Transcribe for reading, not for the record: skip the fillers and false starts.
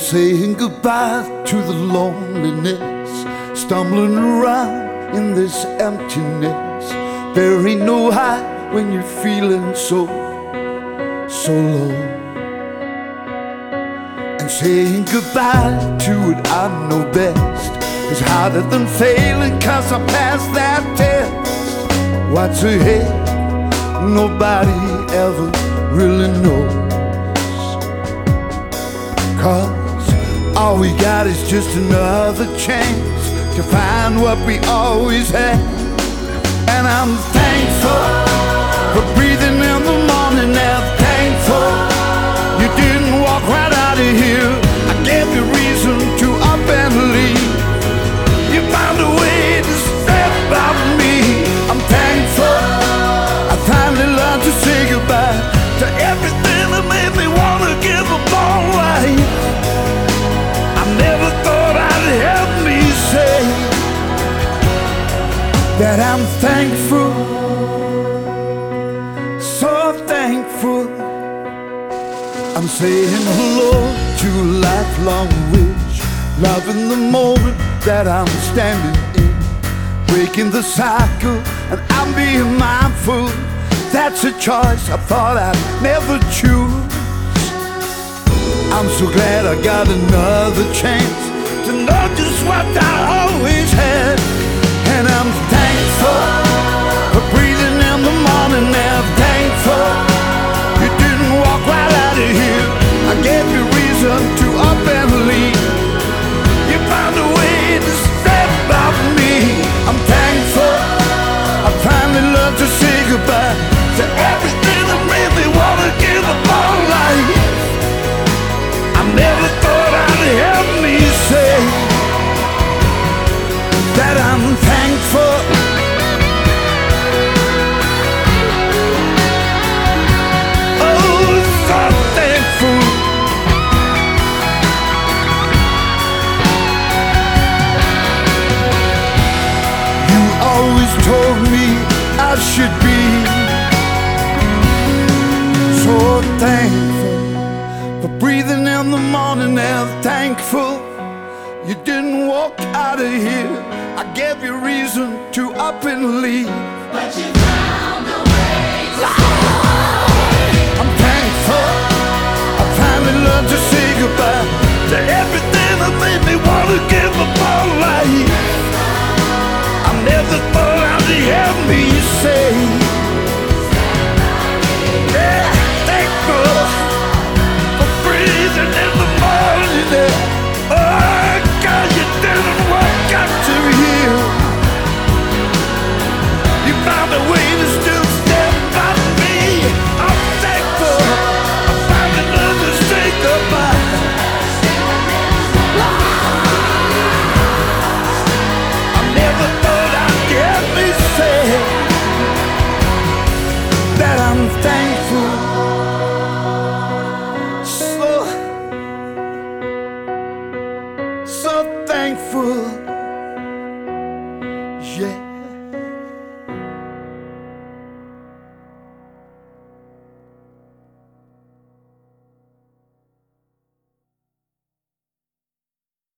saying goodbye to the loneliness, stumbling around in this emptiness. There ain't no high when you're feeling so low. And saying goodbye to what I know best is harder than failing, 'cause I passed that test. What's ahead, nobody ever really knows, 'cause all we got is just another chance to find what we always had. And I'm thankful for breathing in the morning. I'm thankful you didn't walk right out of here. I gave you reason to up and leave. You found a way to step out of me. I'm thankful I finally learned to say goodbye to everything that made me want to give up on life. I never thought I'd have me say that I'm thankful, so thankful. I'm saying hello to a lifelong wish, loving the moment that I'm standing in, breaking the cycle, and I'm being mindful. That's a choice I thought I'd never choose. I'm so glad I got another chance to know just what I always had. And I'm thankful for breathing in the morning. I'm thankful you didn't walk right out of here. I gave you reason to up and leave. You found a way to step out of me. I'm thankful I finally learned to say goodbye to everything that made me want to give up on life. I never thought I'd have me say that I'm thankful. Oh, so thankful. You always told me I should be so thankful for breathing in the morning. And thankful you didn't walk out of here. I gave you reason to up and leave, but you found a way to I'm thankful I finally learned to say goodbye to everything that made me want to give up on life. I never thought I'd have me say, yeah, thankful for breathing in the morning. Oh God, you didn't walk out to here. You found a way to still step by me. I'm thankful I finally learned to say goodbye. I never thought I'd get me say that I'm thankful, so thankful.